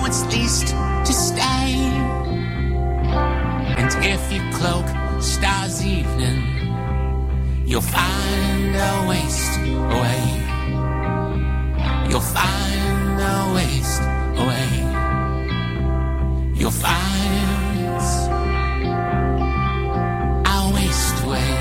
know it's least to stay. And if you cloak stars' evening, you'll find a waste away. You'll find a waste away. You'll find a waste away.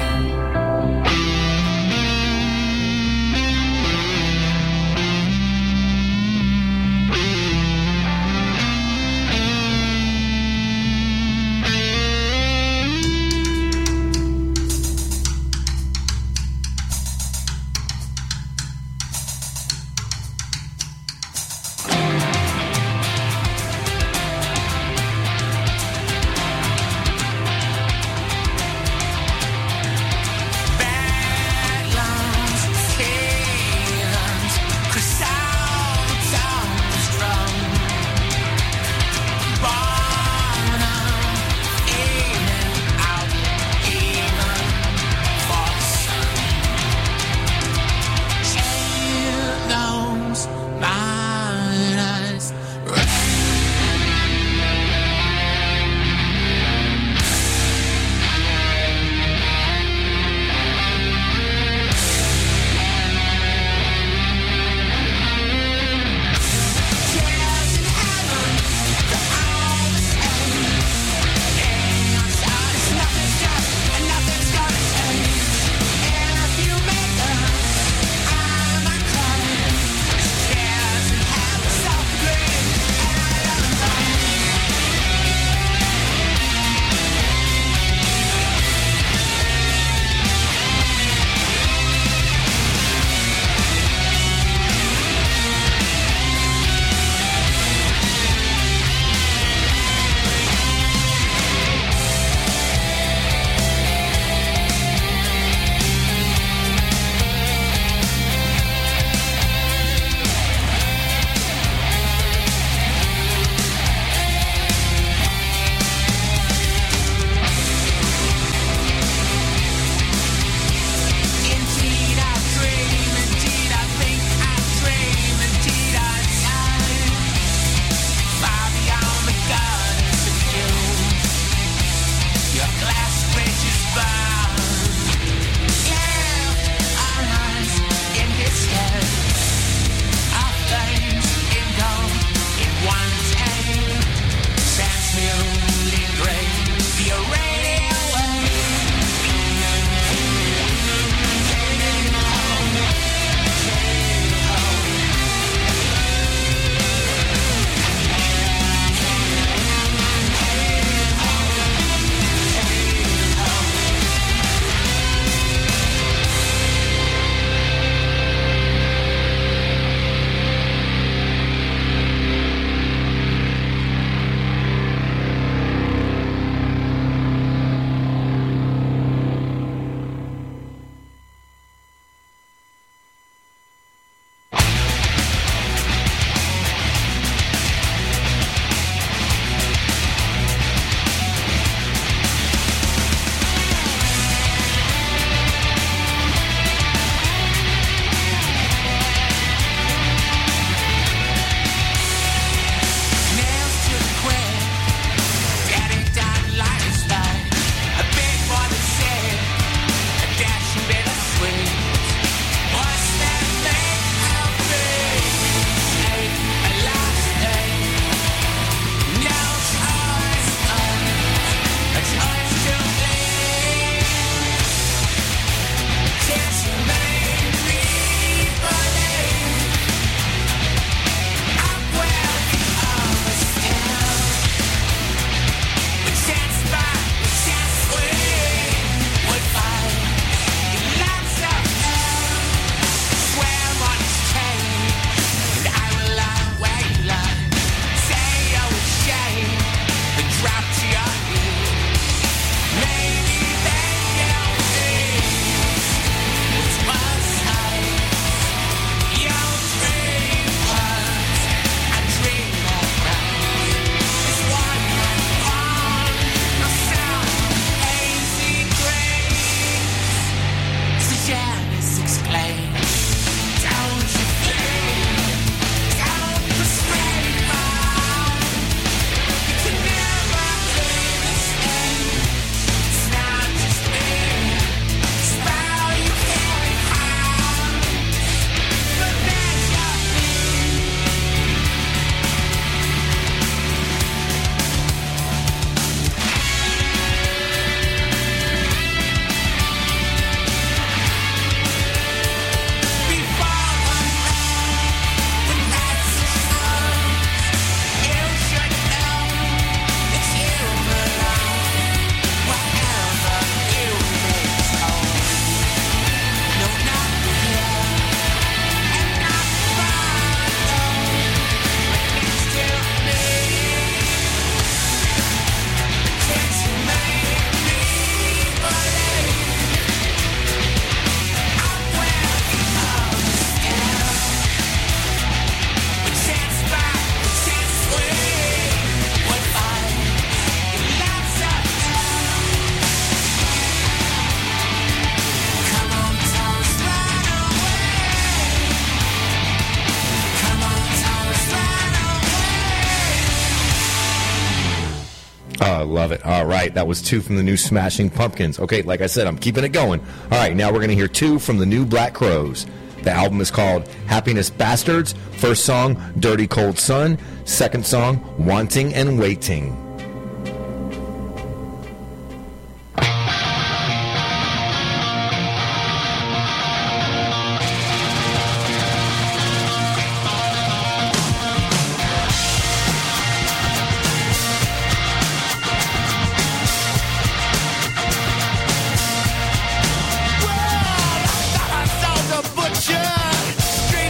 Oh, love it. All right, that was 2 from the new Smashing Pumpkins. Okay, like I said, I'm keeping it going. All right, now we're going to hear 2 from the new Black Crowes. The album is called Happiness Bastards. First song, Dirty Cold Sun. Second song, Wanting and Waiting.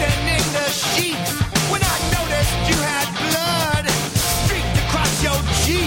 Jeep.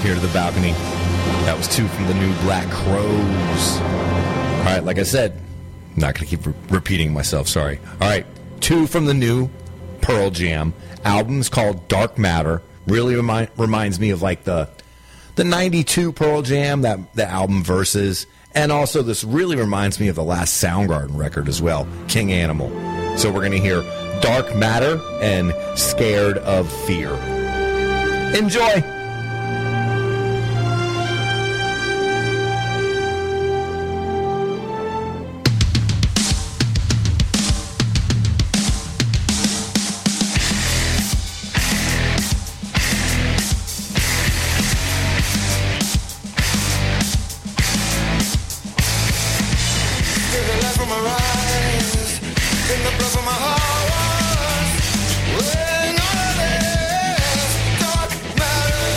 here to the balcony. That was 2 from the new Black Crowes. All right, like I said, I'm not going to keep repeating myself, sorry. All right, 2 from the new Pearl Jam. Album's called Dark Matter. Really reminds me of like the 92 Pearl Jam, the album Versus. And also this really reminds me of the last Soundgarden record as well, King Animal. So we're going to hear Dark Matter and Scared of Fear. Enjoy! When all this dark matter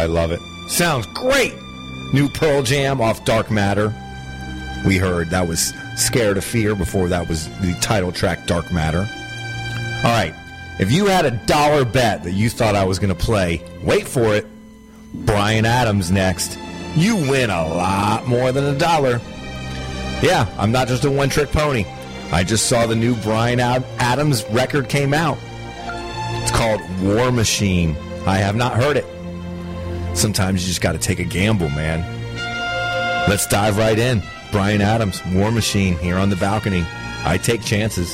I love it. Sounds great. New Pearl Jam off Dark Matter. We heard that was Scared of Fear. Before that was the title track, Dark Matter. All right. If you had $1 bet that you thought I was going to play, wait for it, Bryan Adams next. You win a lot more than $1. Yeah, I'm not just a one-trick pony. I just saw the new Bryan Adams record came out. It's called War Machine. I have not heard it. Sometimes you just got to take a gamble, man. Let's dive right in. Bryan Adams, War Machine, here on the balcony. I take chances.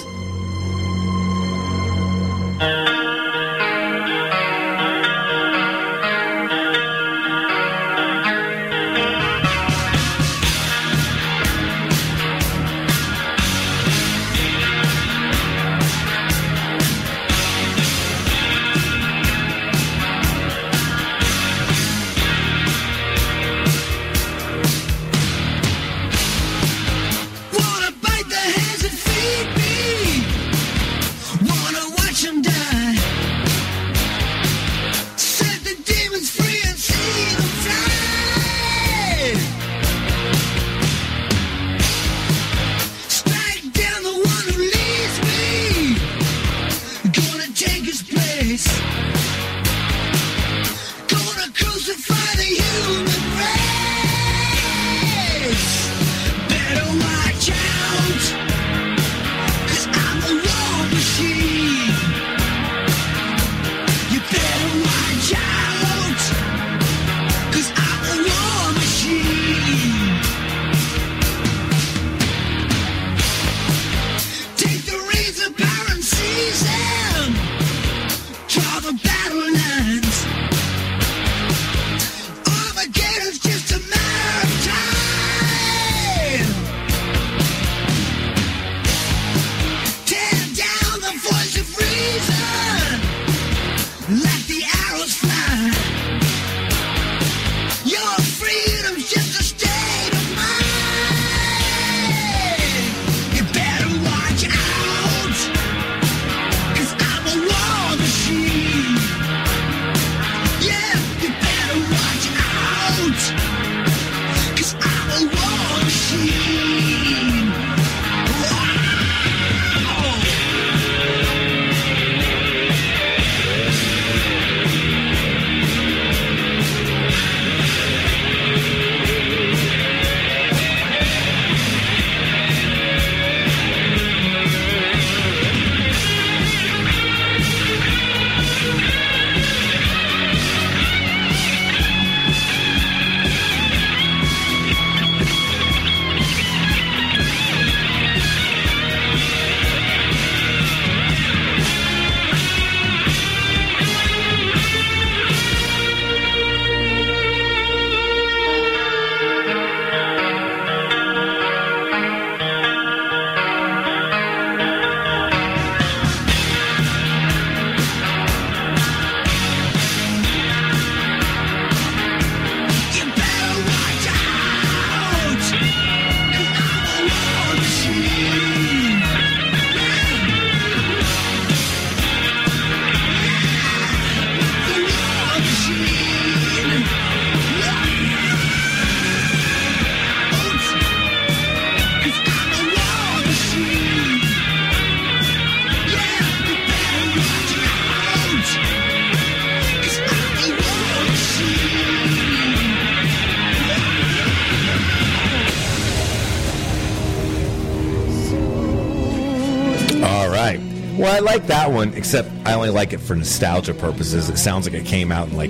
Well, I like that one, except I only like it for nostalgia purposes. It sounds like it came out in like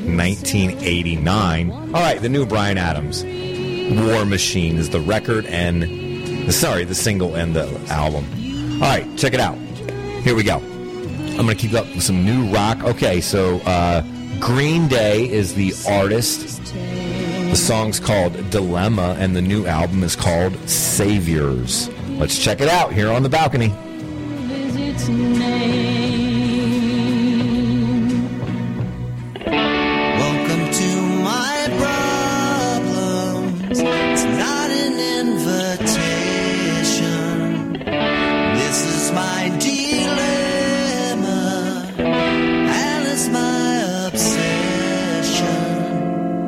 1989. All right, the new Bryan Adams. War Machine is the record and, the single and the album. All right, check it out. Here we go. I'm going to keep up with some new rock. Okay, so Green Day is the artist. The song's called Dilemma, and the new album is called Saviors. Let's check it out here on the balcony. Welcome to my problems. It's not an invitation. This is my dilemma, and it's my obsession.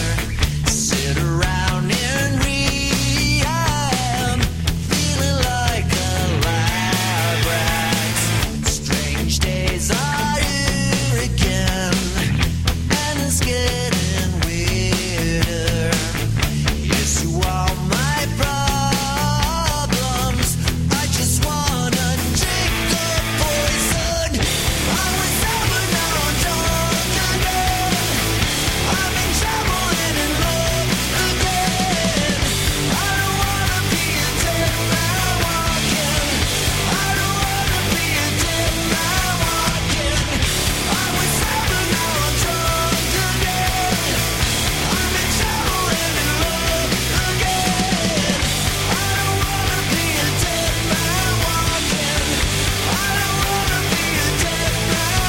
sit around and rehab, feeling like a lab rat. Strange days are here again, and it's getting weirder. Yes, you are my problems. I just wanna drink the poison. I was sober, now I'm drunk again. I'm in trouble and in love again. I don't wanna be a dead man walking. I don't wanna be a dead man walking. I was sober, now I'm drunk again. I'm in trouble and in love again. I don't wanna be a dead man walking. I don't wanna be a dead man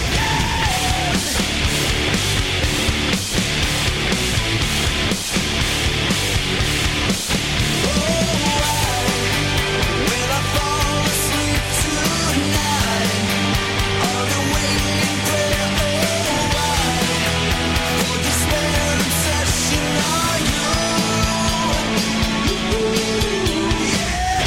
Will I fall asleep tonight? On the waiting prayer, why? For despair obsession are you? Yeah.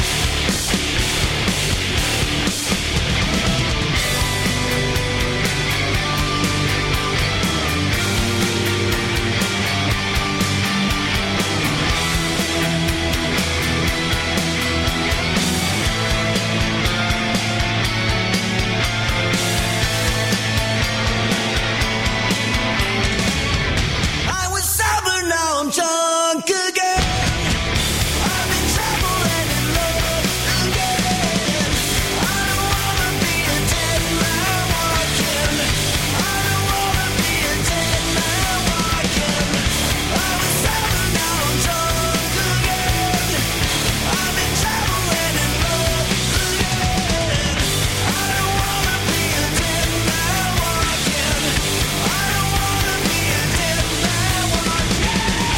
I was sober, now I'm drunk again. I'm in trouble and in love again. I don't wanna be a dead man walking. I don't wanna be a dead man walking. I was sober, now I'm drunk again. I'm in trouble and in love again. I don't wanna be a dead man walking. I don't wanna be a dead man walking.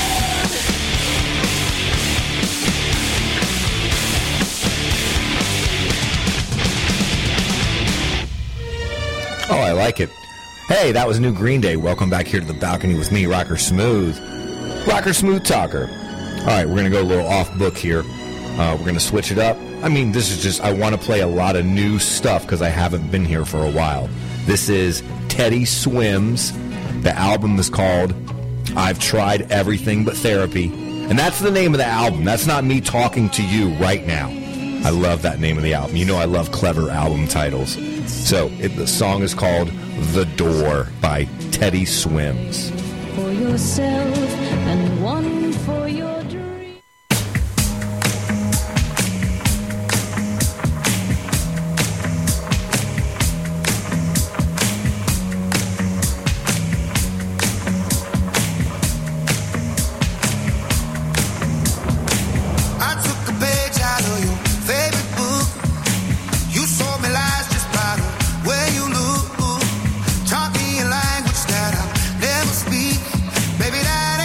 Oh, I like it. Hey, that was new Green Day. Welcome back here to the balcony with me, Rocker Smooth. Rocker Smooth Talker. All right, we're going to go a little off book here. We're going to switch it up. I mean, this is just, I want to play a lot of new stuff because I haven't been here for a while. This is Teddy Swims. The album is called I've Tried Everything But Therapy. And that's the name of the album. That's not me talking to you right now. I love that name of the album. You know I love clever album titles. So the song is called The Door by Teddy Swims. For yourself and one for your dream. I took a page out of your favorite book. You sold me lies just by the way you look. Taught me a language that I'll never speak. Baby, that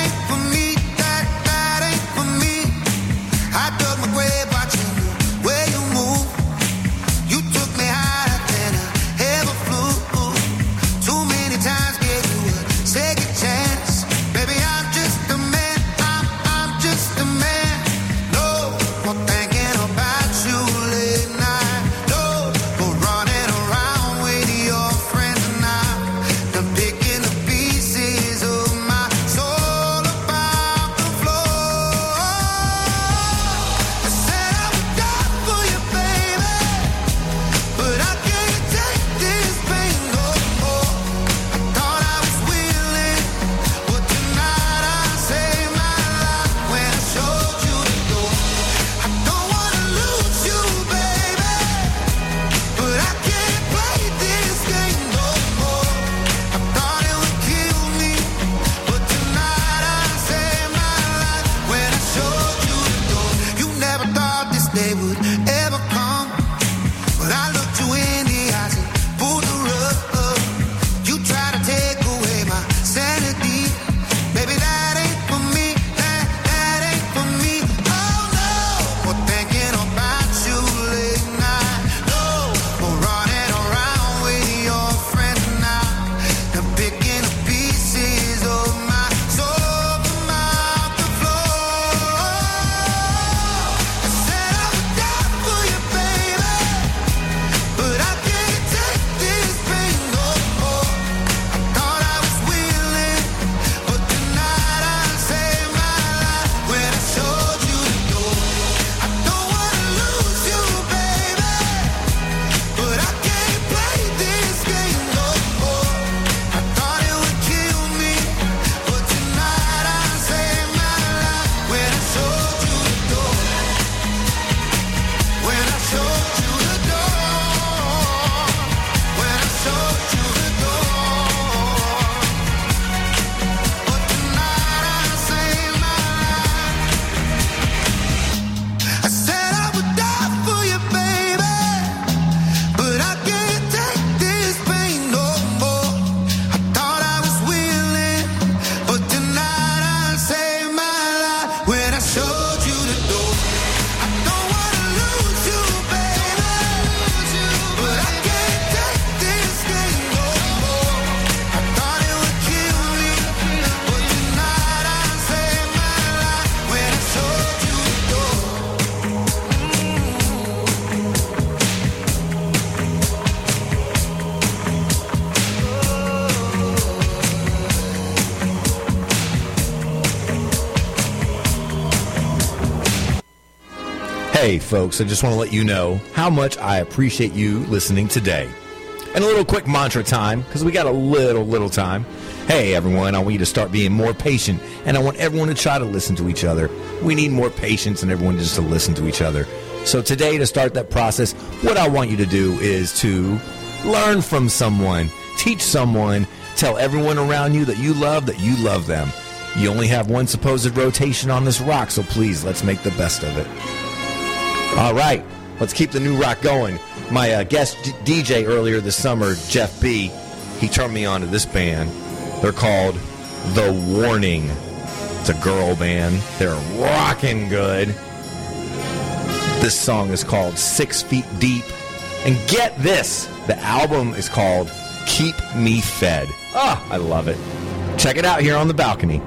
Hey, folks, I just want to let you know how much I appreciate you listening today. And a little quick mantra time, because we got a little time. Hey, everyone, I want you to start being more patient, and I want everyone to try to listen to each other. We need more patience and everyone just to listen to each other. So today, to start that process, what I want you to do is to learn from someone, teach someone, tell everyone around you that you love them. You only have one supposed rotation on this rock, so please, let's make the best of it. All right, let's keep the new rock going. My guest DJ earlier this summer, Jeff B., he turned me on to this band. They're called The Warning. It's a girl band. They're rocking good. This song is called 6 Feet Deep. And get this, the album is called Keep Me Fed. Ah, I love it. Check it out here on The Balcony.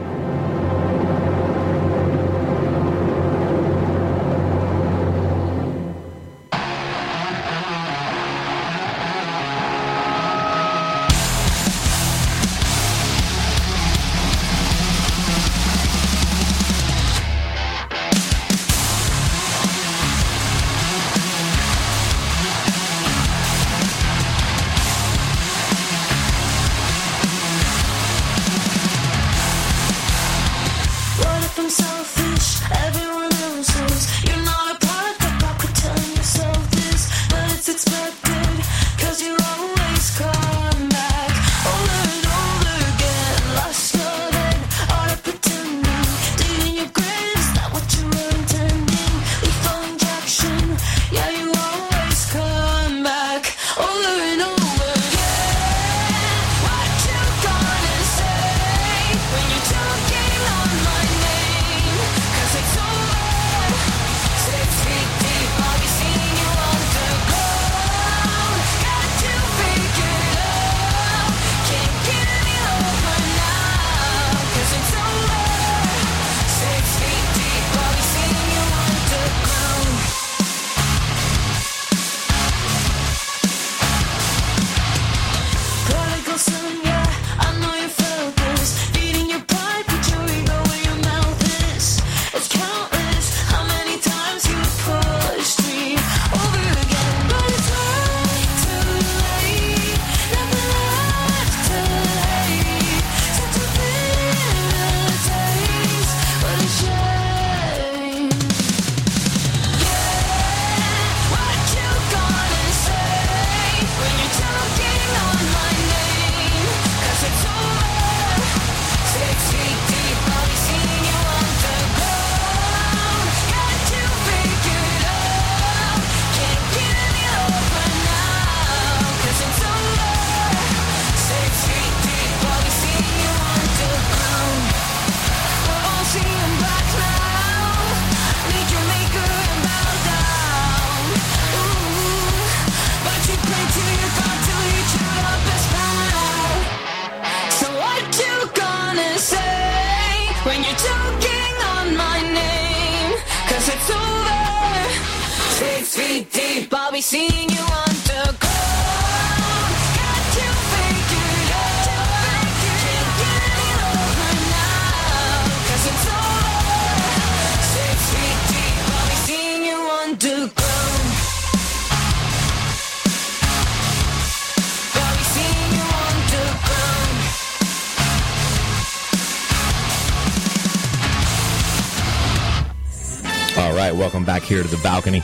Welcome back here to The Balcony.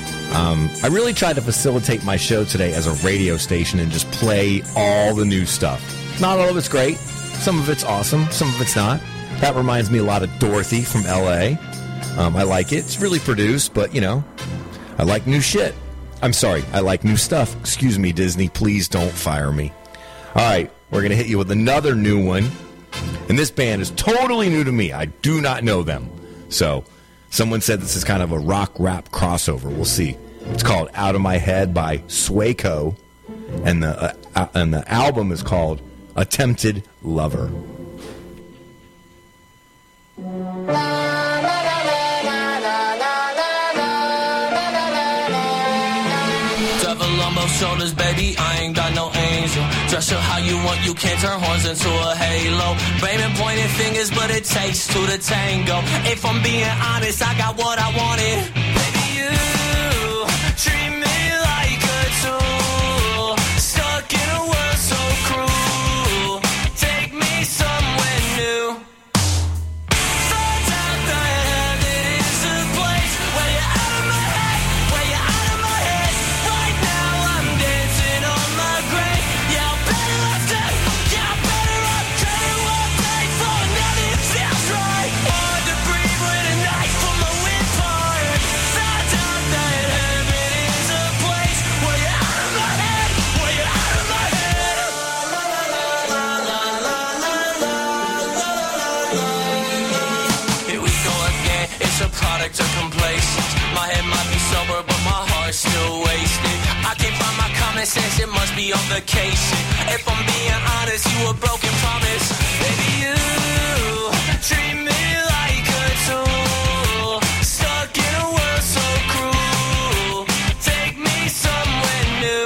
I really tried to facilitate my show today as a radio station and just play all the new stuff. Not all of it's great. Some of it's awesome. Some of it's not. That reminds me a lot of Dorothy from L.A. I like it. It's really produced, but, you know, I like new shit. I'm sorry. I like new stuff. Excuse me, Disney. Please don't fire me. All right. We're going to hit you with another new one. And this band is totally new to me. I do not know them. So someone said this is kind of a rock rap crossover. We'll see. It's called Out of My Head by Swayco, and the album is called Attempted Lover. Devil on both shoulders, baby, I ain't got no angel. Dress her how you want, you can't turn horns into a halo. Blaming pointing fingers, but it takes two to tango. If I'm being honest, I got what I wanted. Baby, addict or complacent. My head might be sober, but my heart's still wasted. I can't find my common sense, it must be on vacation. If I'm being honest, you a broken promise. Baby, you treat me like a tool, stuck in a world so cruel. Take me somewhere new.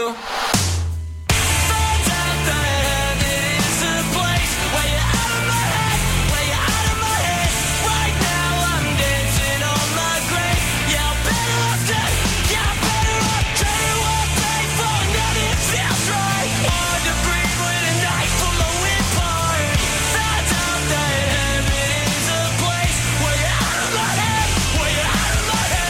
Find out that heaven is a place where you're out of my head, where you're out of my head. Right now I'm dancing on my grave. Yeah, I'm better off dead. Yeah, I'm better off trading what paid for. Nothing feels right. Hard to breathe with a knife from my windpipe. Find out that heaven is a place where you're out of my head, where you're out of my head.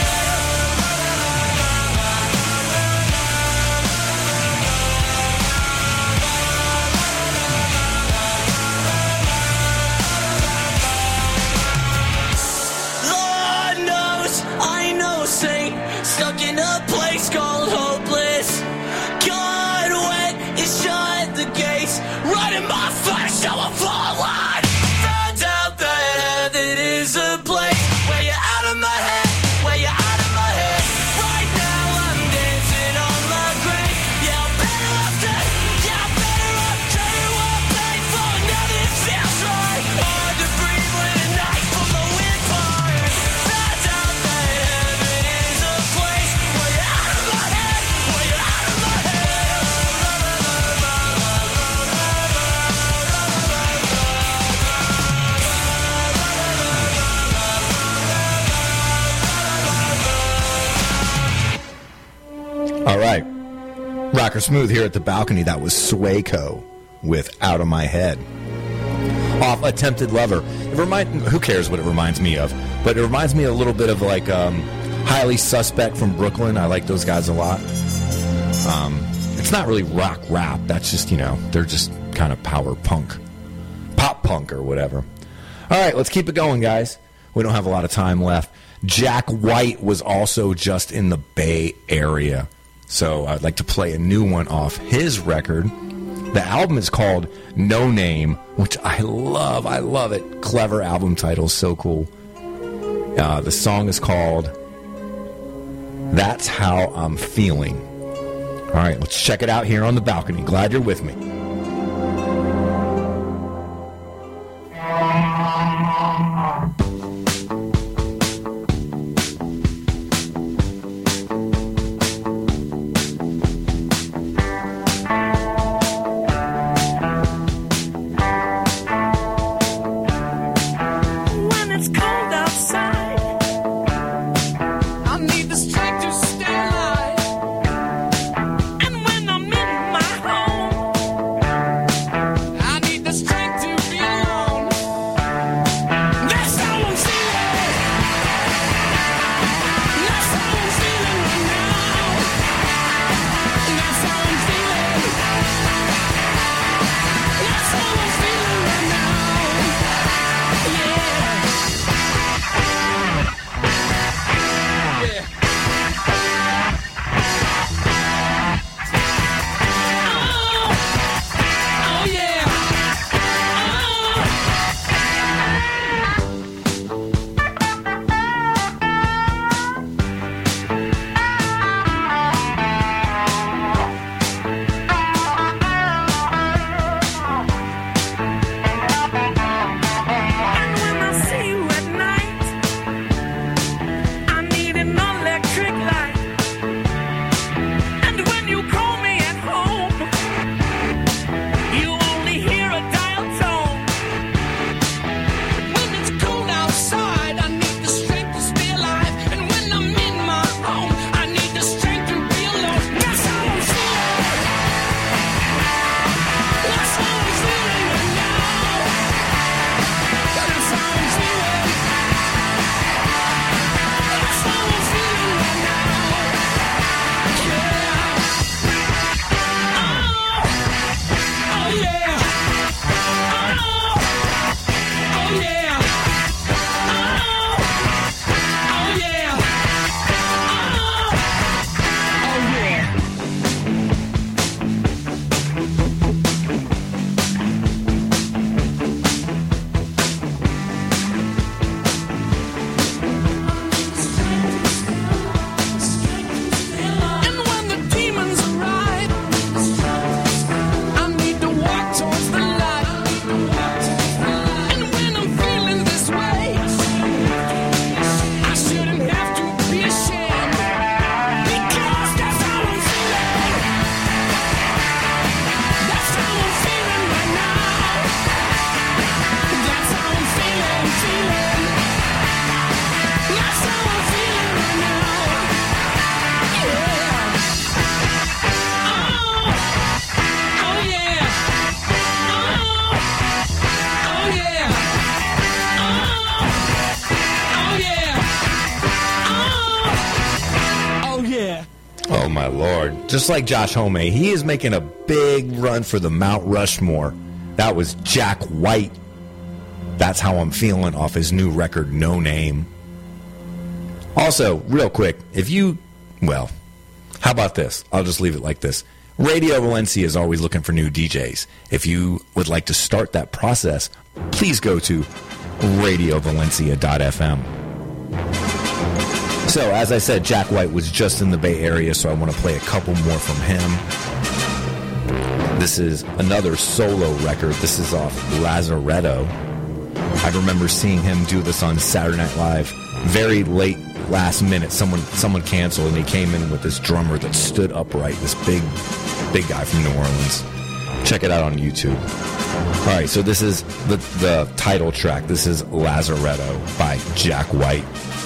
Lord knows I know a saint stuck in a place called hopeless. God went and shut the gates, right in my face, so I forward. Found out that heaven is a place where you're out of my head, where you're out of my head. Right now I'm dancing on my grave. Yeah, I'm better off dead. Yeah, I'm better off trading what paid for. Nothing feels right. Hard to breathe with a knife from the windpipe. Found out that heaven is a place where you're out of my head, where you're out of my head. All right. Rocker Smooth here at the balcony. That was Swayco with Out of My Head. Off Attempted Lover. Who cares what it reminds me of? But it reminds me a little bit of like Highly Suspect from Brooklyn. I like those guys a lot. It's not really rock rap. That's just, they're just kind of power punk. Pop punk or whatever. All right, let's keep it going, guys. We don't have a lot of time left. Jack White was also just in the Bay Area. So I'd like to play a new one off his record. The album is called No Name, which I love. I love it. Clever album title. So cool. The song is called That's How I'm Feeling. All right, let's check it out here on the balcony. Glad you're with me. When it's cold outside, I need the strength to stay alive. And when I'm in my home, Oh, my Lord. Just like Josh Homme, he is making a big run for the Mount Rushmore. That was Jack White. That's How I'm Feeling off his new record, No Name. Also, real quick, how about this? I'll just leave it like this. Radio Valencia is always looking for new DJs. If you would like to start that process, please go to radiovalencia.fm. So, as I said, Jack White was just in the Bay Area, so I want to play a couple more from him. This is another solo record. This is off Lazaretto. I remember seeing him do this on Saturday Night Live. Very late, last minute, someone canceled, and he came in with this drummer that stood upright, this big guy from New Orleans. Check it out on YouTube. All right, so this is the title track. This is Lazaretto by Jack White.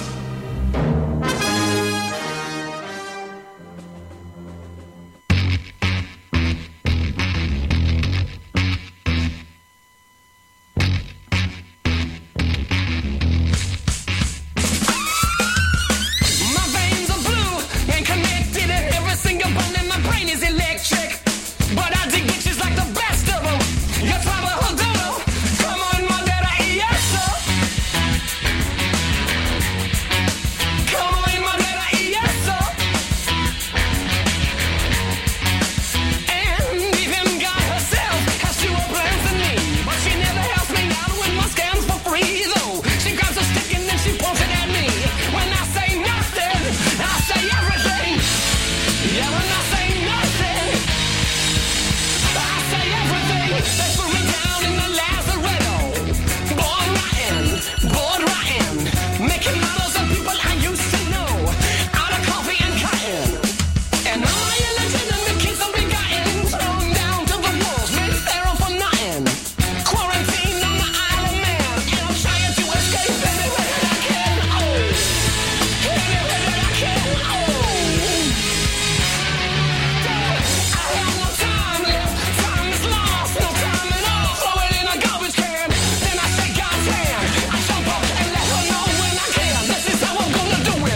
My veins are blue and connected, and every single bone in my brain is electric. But I dig bitches like the best of them. You travel a dodo, come on, my daddy, yes, sir. Come on, my daddy, yes, sir. And even God herself has fewer plans than me, but she never helps me out with my scams for free, though. She grabs a stick and then she points it at me. When I say nothing, I say everything. Yeah, when I say nothing, I say everything. They put me down in the Lazaretto. Born rotten, making models of people I used to know, out of coffee and cotton. And all my illegitimate kids are begotten, thrown down to the wolves, made sterile for nothing. Quarantine on the Isle of Man, and I'm trying to escape any way that I can. Oh, any way that I can. Oh. I have no time left, time is lost, no time at all. Throw it in a garbage can, then I shake God's hand. I jump up and let her know when I can. This is how I'm gonna do it.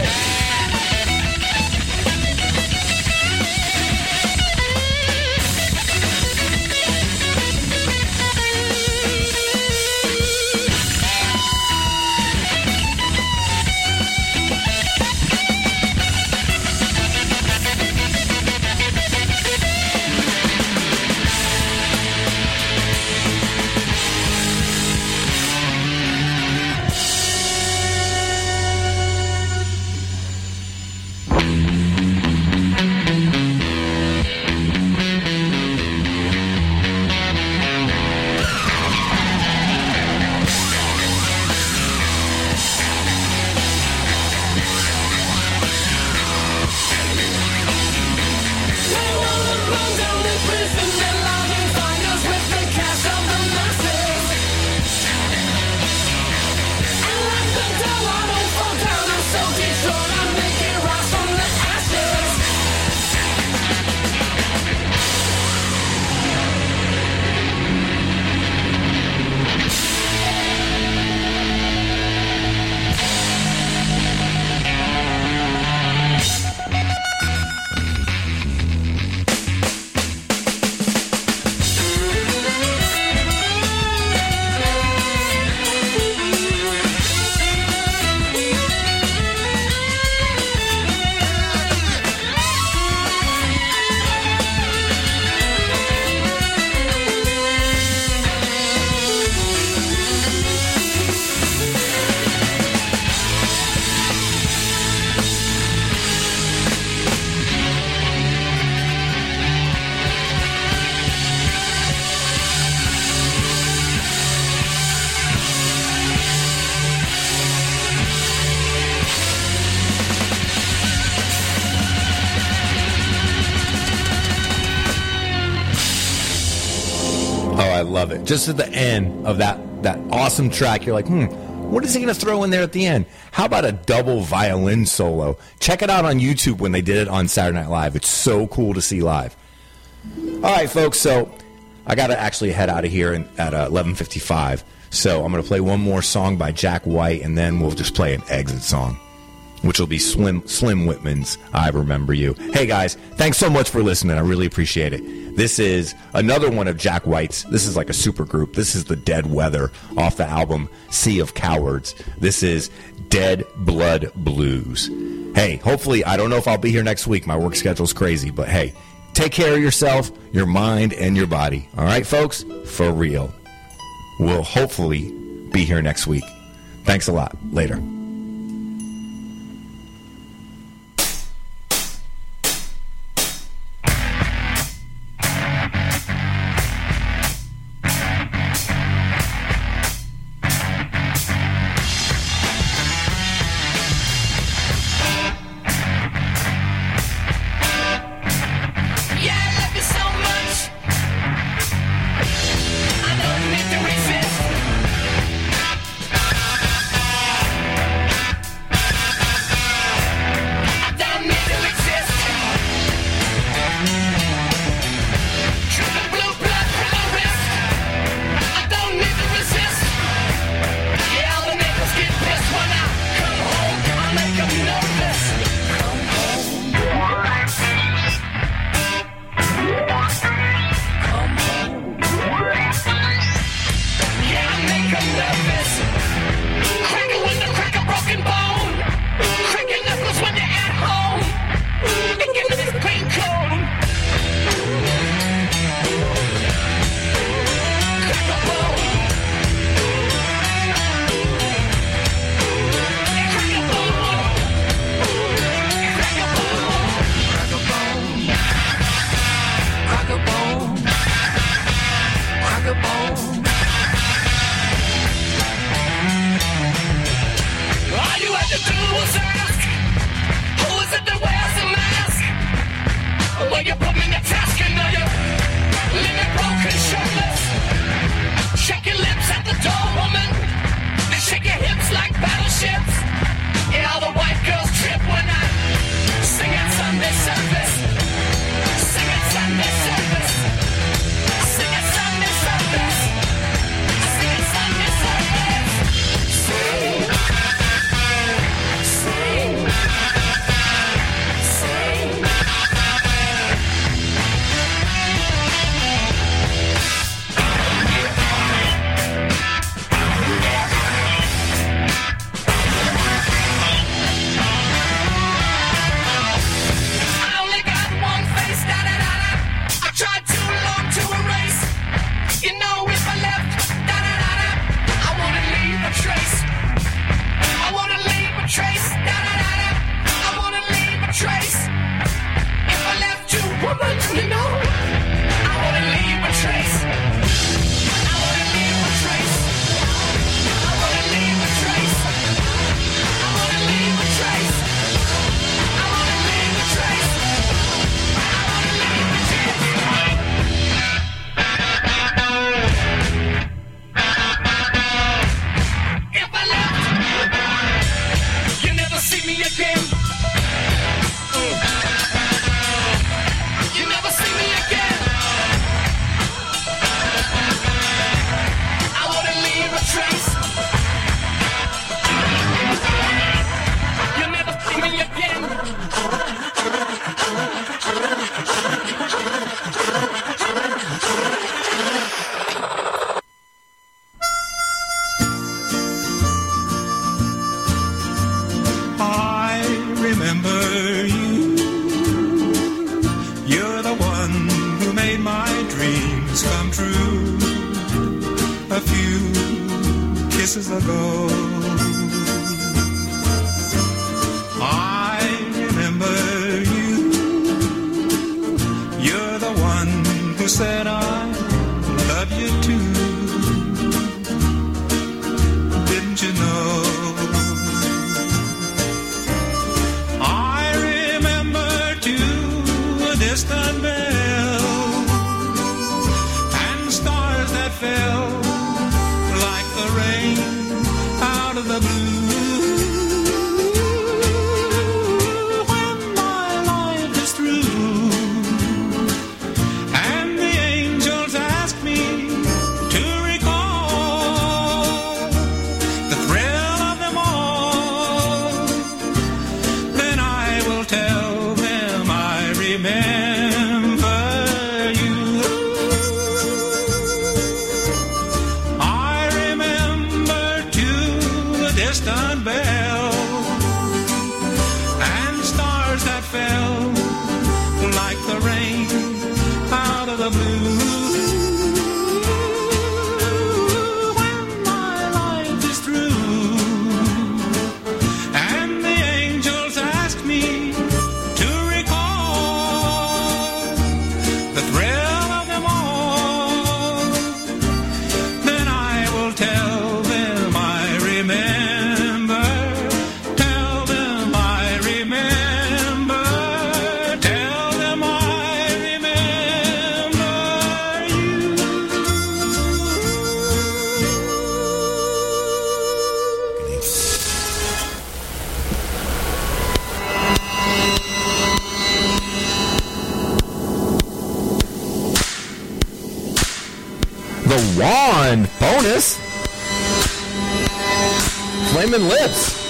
They wanna burn down the prison and lock and find us with the cash of the masses. And like the dough, I don't fall down, I'm so destroyed, I make it rise from the ashes. Oh, I love it. Just at the end of that awesome track, you're like, what is he going to throw in there at the end? How about a double violin solo? Check it out on YouTube when they did it on Saturday Night Live. It's so cool to see live. All right, folks, so I got to actually head out of here at 11:55. So I'm going to play one more song by Jack White, and then we'll just play an exit song. which will be Slim Whitman's I Remember You. Hey, guys, thanks so much for listening. I really appreciate it. This is another one of Jack White's. This is like a super group. This is the Dead Weather off the album Sea of Cowards. This is Dead Blood Blues. Hey, hopefully, I don't know if I'll be here next week. My work schedule's crazy, but hey, take care of yourself, your mind, and your body. All right, folks? For real. We'll hopefully be here next week. Thanks a lot. Later. distant bell, and stars that fell like the rain out of the blue. When my life is through, and the angels ask me to recall the thrill of them all, then I will tell them I remember. Tell them I remember. Tell them I remember you. The Wand bonus. Flamin' Lips.